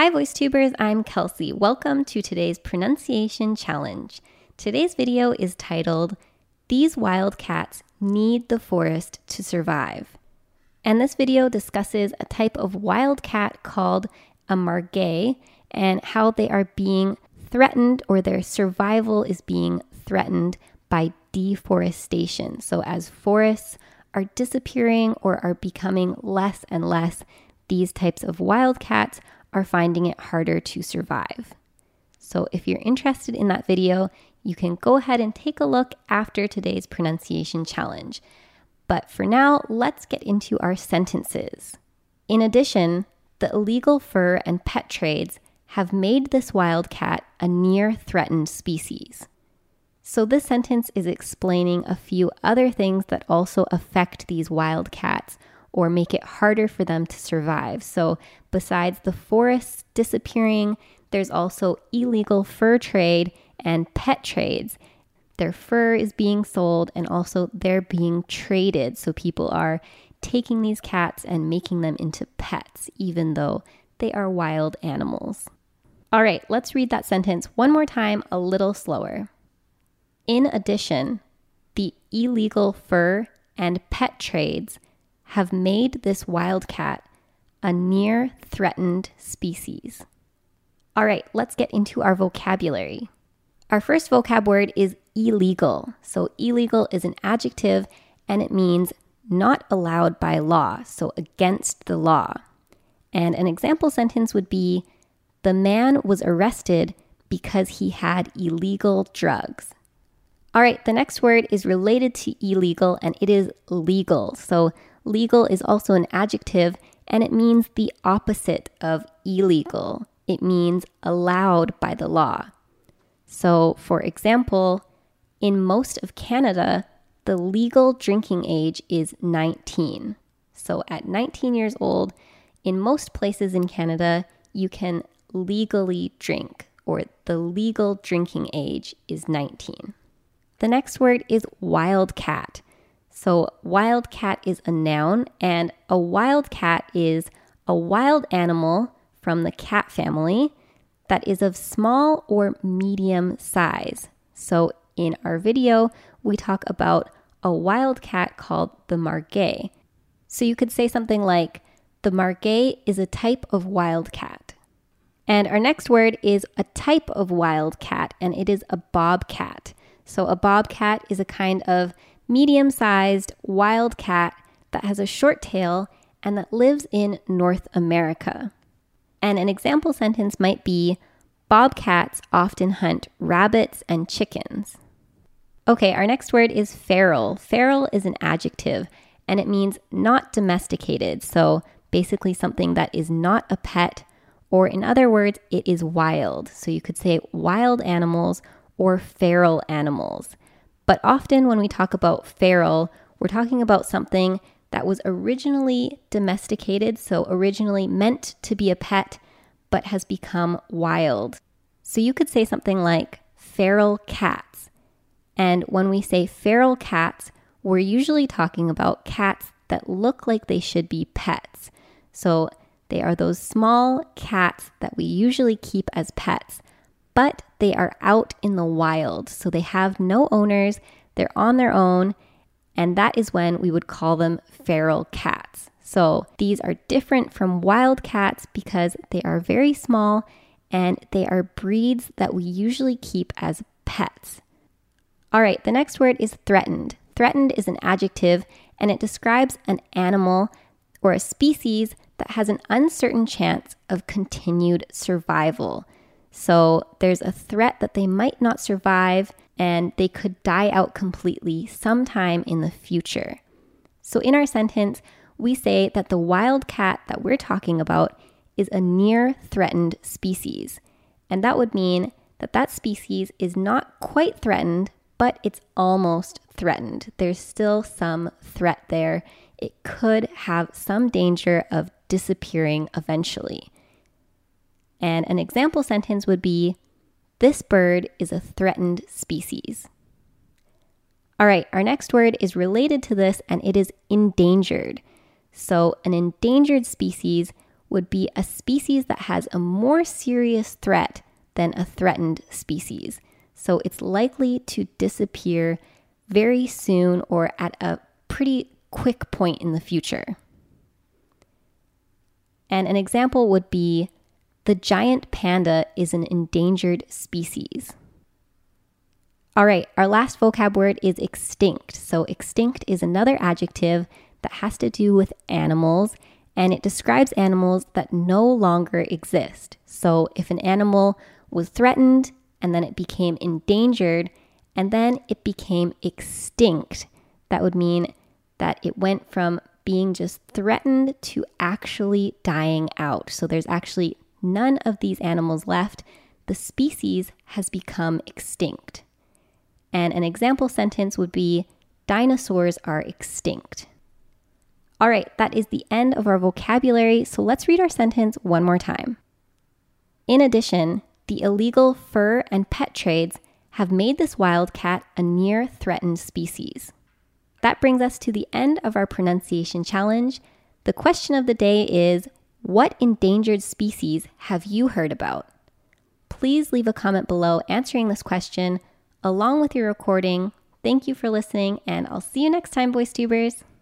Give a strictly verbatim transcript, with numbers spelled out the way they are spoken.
Hi VoiceTubers, I'm Kelsey. Welcome to today's pronunciation challenge. Today's video is titled, These Wildcats Need the Forest to Survive. And this video discusses a type of wildcat called a margay and how they are being threatened or their survival is being threatened by deforestation. So as forests are disappearing or are becoming less and less, these types of wildcats are finding it harder to survive. So if you're interested in that video, you can go ahead and take a look after today's pronunciation challenge. But for now, let's get into our sentences. In addition, the illegal fur and pet trades have made this wildcat a near threatened species. So this sentence is explaining a few other things that also affect these wildcats or make it harder for them to survive. So besides the forests disappearing, there's also illegal fur trade and pet trades. Their fur is being sold and also they're being traded. So people are taking these cats and making them into pets, even though they are wild animals. All right, let's read that sentence one more time, a little slower. In addition, the illegal fur and pet trades have made this wildcat a near threatened species. All right, let's get into our vocabulary. Our first vocab word is illegal. So illegal is an adjective and it means not allowed by law, so against the law. And an example sentence would be, the man was arrested because he had illegal drugs. All right, the next word is related to illegal and it is legal. So legal is also an adjective and it means the opposite of illegal. It means allowed by the law. So for example, in most of Canada, the legal drinking age is nineteen. So at nineteen years old, in most places in Canada, you can legally drink, or the legal drinking age is nineteen. The next word is wildcat. So wildcat is a noun, and a wildcat is a wild animal from the cat family that is of small or medium size. So in our video, we talk about a wildcat called the margay. So you could say something like, the margay is a type of wildcat. And our next word is a type of wildcat, and it is a bobcat. So a bobcat is a kind of medium-sized wildcat that has a short tail and that lives in North America. And an example sentence might be, bobcats often hunt rabbits and chickens. Okay, our next word is feral. Feral is an adjective and it means not domesticated. So basically something that is not a pet, or in other words, it is wild. So you could say wild animals or feral animals. But often when we talk about feral, we're talking about something that was originally domesticated, so originally meant to be a pet, but has become wild. So you could say something like feral cats. And when we say feral cats, we're usually talking about cats that look like they should be pets. So they are those small cats that we usually keep as pets, but they are out in the wild. So they have no owners, they're on their own, and that is when we would call them feral cats. So these are different from wild cats because they are very small and they are breeds that we usually keep as pets. All right, the next word is threatened. Threatened is an adjective and it describes an animal or a species that has an uncertain chance of continued survival. So there's a threat that they might not survive and they could die out completely sometime in the future. So in our sentence, we say that the wildcat that we're talking about is a near threatened species. And that would mean that that species is not quite threatened, but it's almost threatened. There's still some threat there. It could have some danger of disappearing eventually. And an example sentence would be, this bird is a threatened species. All right, our next word is related to this and it is endangered. So an endangered species would be a species that has a more serious threat than a threatened species. So it's likely to disappear very soon or at a pretty quick point in the future. And an example would be the giant panda is an endangered species. All right, our last vocab word is extinct. So extinct is another adjective that has to do with animals, and it describes animals that no longer exist. So if an animal was threatened and then it became endangered and then it became extinct, that would mean that it went from being just threatened to actually dying out. So there's actually none of these animals left. The species has become extinct. And an example sentence would be, dinosaurs are extinct. All right, that is the end of our vocabulary, so let's read our sentence one more time. In addition, the illegal fur and pet trades have made this wildcat a near threatened species. That brings us to the end of our pronunciation challenge. The question of the day is, what endangered species have you heard about? Please leave a comment below answering this question along with your recording. Thank you for listening, and I'll see you next time, Voice Tubers.